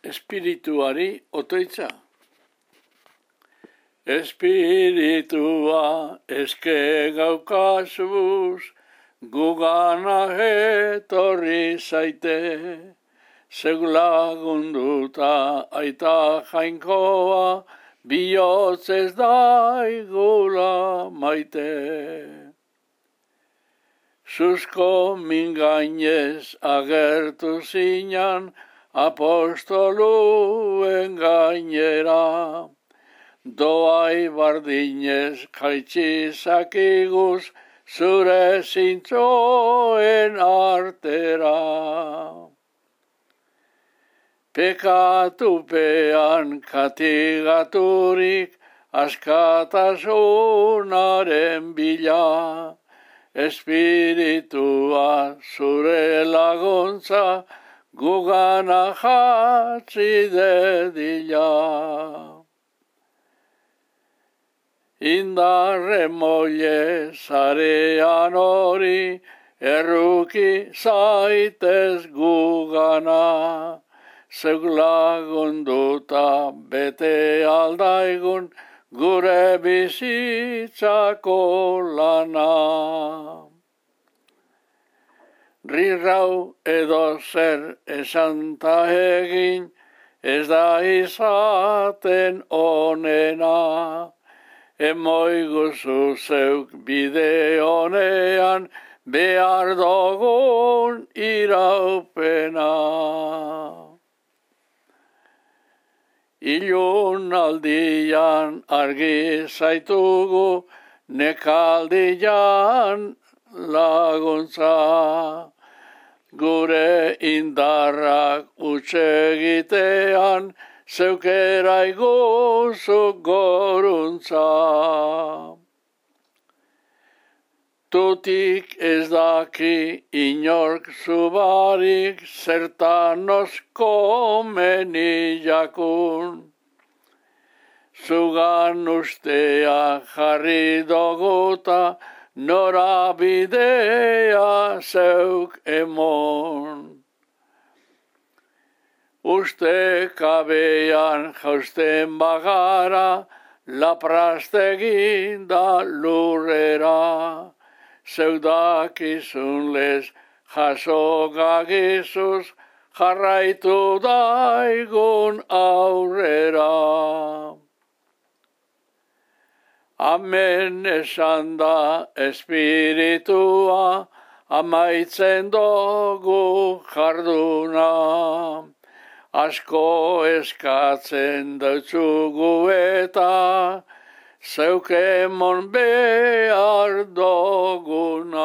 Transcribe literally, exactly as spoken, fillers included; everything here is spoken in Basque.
espirituari otoitza. Espiritua eske gaukazuz, gugana etorri zaite, zeuk lagunduta aita jainkoa, bihotz ez daigula maite. Zuzko mingainez agertu zinan, apostoluen gainera, doai bardinez kaitxizakiguz, zure zintzoen artera. Pekatupean katigaturik, askatasunaren bila, espiritua zure laguntza, gugana jatzi dedila. Indarre moile zarean hori, erruki zaitez gugana, zeuk lagunduta bete aldaigun, gure bizitzako lana. Rirrau edo zer esanta egin, ez da izaten onena, emoiguzu zeuk bide honean, behar dogun iraupena. Ilun aldian argi zaitugu, nekaldian laguntza. Gure indarrak utsegitean, zeukera iguzu goruntza. Tutik ez daki inork zubarik, zertan osko meni jakun. Zugan ustea jarri doguta, norabidea zeuk emon. Uste kabean jausten bagara, lapraztegin da lurrera. Zeudakizun lez jaso gagizuz, jarraitu daigun aurrera. Amen esan da espiritua, amaitzen dugu jarduna. Asko eskatzen dautzugu eta, zeuk emon behar doguna.